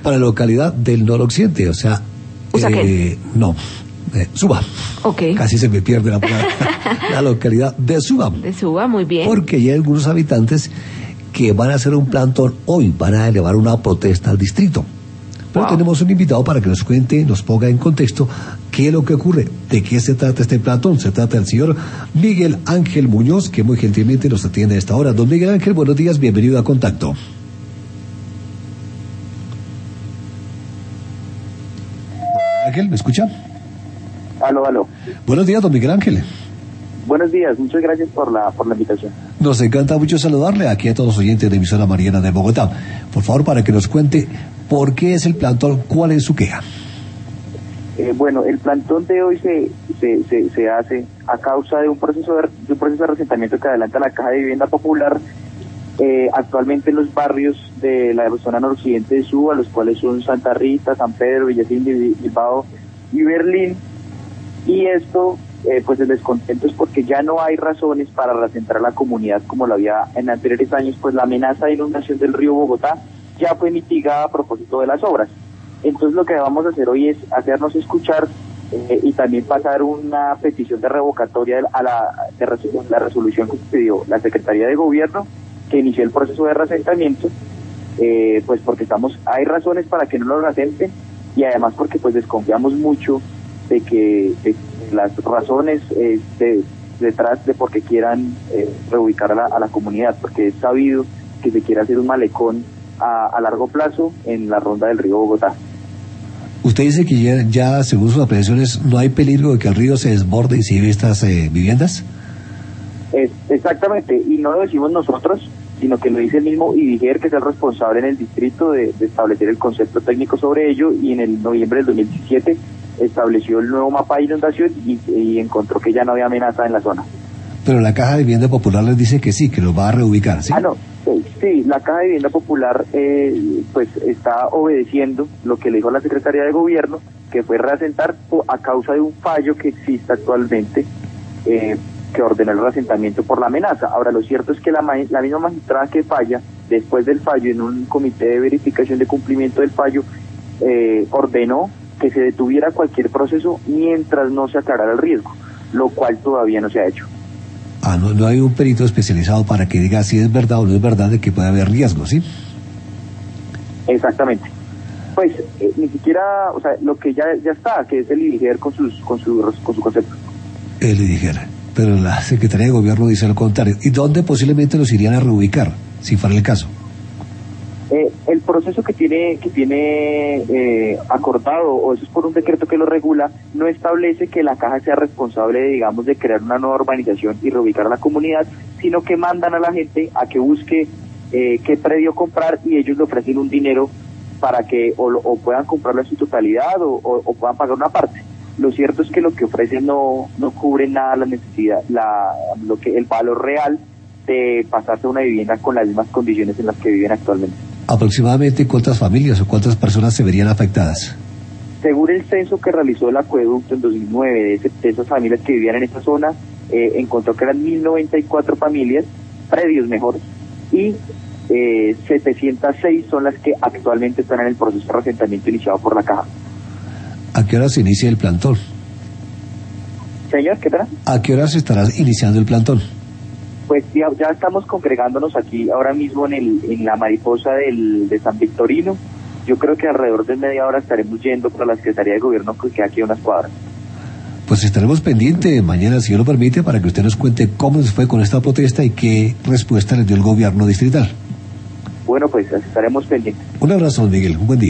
para la localidad del noroccidente, o sea, Suba. Okay. Casi se me pierde la palabra. La localidad de Suba. De Suba, muy bien. Porque hay algunos habitantes que van a hacer un plantón hoy, van a elevar una protesta al distrito. Pero tenemos un invitado para que nos cuente, nos ponga en contexto qué es lo que ocurre, de qué se trata este plantón. Se trata del señor Miguel Ángel Muñoz, que muy gentilmente nos atiende a esta hora. Don Miguel Ángel, buenos días, bienvenido a Contacto. Ángel, ¿me escucha? Aló. Buenos días, don Miguel Ángel. Buenos días, muchas gracias por la invitación. Nos encanta mucho saludarle aquí a todos los oyentes de emisora Mariana de Bogotá. Por favor, para que nos cuente por qué es el plantón, cuál es su queja. Bueno, el plantón de hoy se hace a causa de un proceso de resentamiento que adelanta la Caja de Vivienda Popular actualmente en los barrios de la zona noroccidente de Suba, los cuales son Santa Rita, San Pedro, Villacindy, Bilbao y Berlín. Y esto, pues el descontento es porque ya no hay razones para recentrar a la comunidad como lo había en anteriores años, pues la amenaza de inundación del río Bogotá ya fue mitigada a propósito de las obras. Entonces lo que vamos a hacer hoy es hacernos escuchar y también pasar una petición de revocatoria a la resolución que pidió la Secretaría de Gobierno, que inició el proceso de resentamiento, pues porque hay razones para que no lo resenten y además porque pues desconfiamos mucho de que las razones detrás de por qué quieran reubicar a la comunidad, porque es sabido que se quiere hacer un malecón a largo plazo en la ronda del río Bogotá. Usted dice que ya según sus apreciaciones no hay peligro de que el río se desborde y se lleve estas viviendas. Exactamente, y no lo decimos nosotros, sino que lo dice el mismo IDIGER, que es el responsable en el distrito de establecer el concepto técnico sobre ello, y en el noviembre del 2017 estableció el nuevo mapa de inundación y encontró que ya no había amenaza en la zona. Pero la Caja de Vivienda Popular les dice que sí, que los va a reubicar, ¿sí? Sí, la Caja de Vivienda Popular pues está obedeciendo lo que le dijo la Secretaría de Gobierno, que fue reasentar a causa de un fallo que existe actualmente, que ordenó el reasentamiento por la amenaza. Ahora, lo cierto es que la misma magistrada que falla, después del fallo, en un comité de verificación de cumplimiento del fallo, ordenó que se detuviera cualquier proceso mientras no se aclarara el riesgo, lo cual todavía no se ha hecho. No hay un perito especializado para que diga si es verdad o no es verdad de que puede haber riesgo, ¿sí? Exactamente. Pues ni siquiera, o sea, lo que ya está, que es el IDIGER con su concepto. El IDIGER, pero la Secretaría de Gobierno dice lo contrario. ¿Y dónde posiblemente los irían a reubicar, si fuera el caso? El proceso que tiene acordado, o eso es por un decreto que lo regula, no establece que la Caja sea responsable, de crear una nueva urbanización y reubicar a la comunidad, sino que mandan a la gente a que busque qué predio comprar y ellos le ofrecen un dinero para que o puedan comprarlo en su totalidad o puedan pagar una parte. Lo cierto es que lo que ofrecen no cubre nada la necesidad, el valor real de pasarse a una vivienda con las mismas condiciones en las que viven actualmente. ¿Aproximadamente cuántas familias o cuántas personas se verían afectadas? Según el censo que realizó el acueducto en 2009 de esas familias que vivían en esa zona, encontró que eran 1.094 familias, predios mejor, y 706 son las que actualmente están en el proceso de resentamiento iniciado por la Caja. ¿A qué hora se inicia el plantón? Señor, ¿qué tal? ¿A qué hora se estará iniciando el plantón? Pues ya estamos congregándonos aquí ahora mismo en la Mariposa de San Victorino. Yo creo que alrededor de media hora estaremos yendo para la Secretaría de Gobierno, que queda aquí a unas cuadras. Pues estaremos pendientes mañana, si Dios lo permite, para que usted nos cuente cómo se fue con esta protesta y qué respuesta les dio el gobierno distrital. Bueno, pues estaremos pendientes. Un abrazo, Miguel. Un buen día.